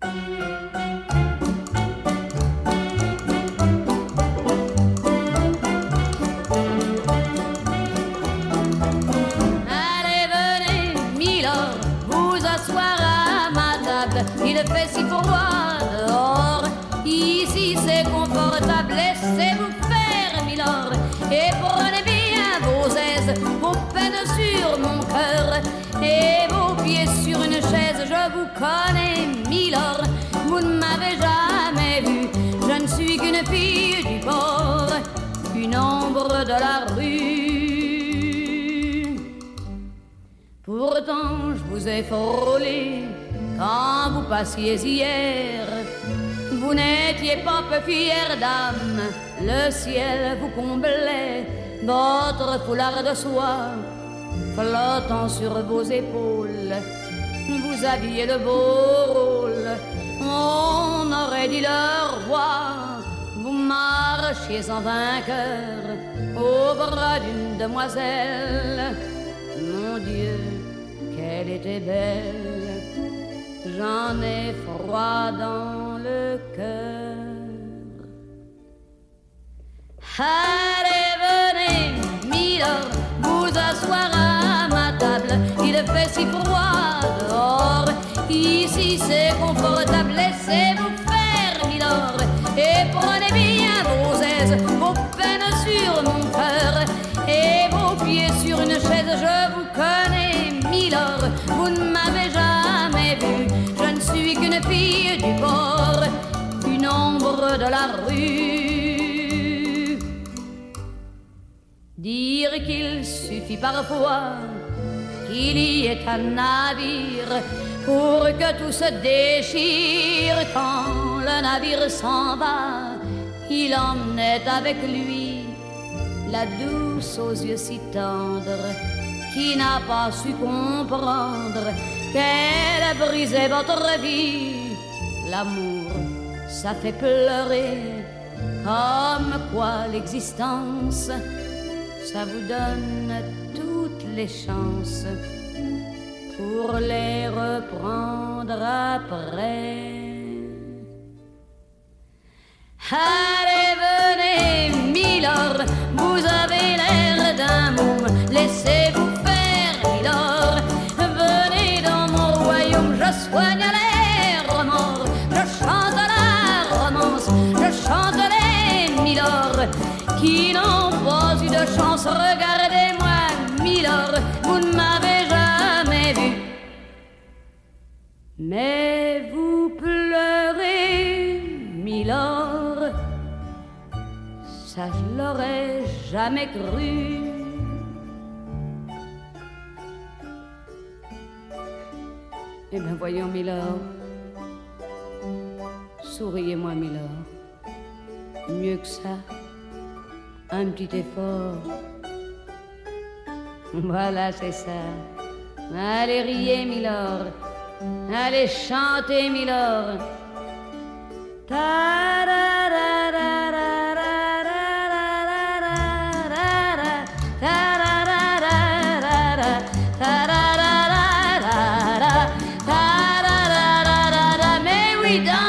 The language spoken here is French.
Allez, venez, Milord, vous asseoir à ma table. Il fait si froid dehors. Ici c'est confortable, laissez-vous faire, Milord. Et prenez bien vos aises, vos peines sur mon cœur. Et vos pieds sur une chaise, je vous connais, Milord. Vous ne m'avez jamais vu, je ne suis qu'une fille du port, une ombre de la rue. Pourtant je vous ai frôlé quand vous passiez hier. Vous n'étiez pas peu fière d'âme, le ciel vous comblait, votre foulard de soie flottant sur vos épaules. Vous aviez le beau rôle, on aurait dit le roi. Vous marchiez en vainqueur au bras d'une demoiselle. Mon Dieu, qu'elle était belle, j'en ai froid dans le cœur. Allez, venez, Milord, vous asseoir à ma table. Il fait si froid dehors. Ici c'est confortable, laissez-vous faire, Milord. Et prenez bien vos aises, vos peines sur mon cœur. Et vos pieds sur une chaise, je vous connais, Milord. Vous ne m'avez jamais vu, je ne suis qu'une fille du port, une ombre de la rue. Dire qu'il suffit parfois qu'il y ait un navire pour que tout se déchire. Quand le navire s'en va, il emmenait avec lui la douce aux yeux si tendres, qui n'a pas su comprendre qu'elle brisait votre vie. L'amour, ça fait pleurer, comme quoi l'existence, ça vous donne toutes les chances pour les reprendre après. Allez, venez, Milord, vous avez l'air d'un môme, laissez-vous faire, Milord. Venez dans mon royaume, je soigne les remords, je chante la romance, je chante les Milord qui n'ont pas eu de chance. Regardez-moi, Milord, vous ne m'avez jamais vu, mais vous pleurez, Milord. Ça je l'aurais jamais cru. Eh bien voyons, Milord, souriez-moi, Milord. Mieux que ça, un petit effort. Voilà, c'est ça. Allez, riez, Milord. Allez, chantez, Milord. Mais oui,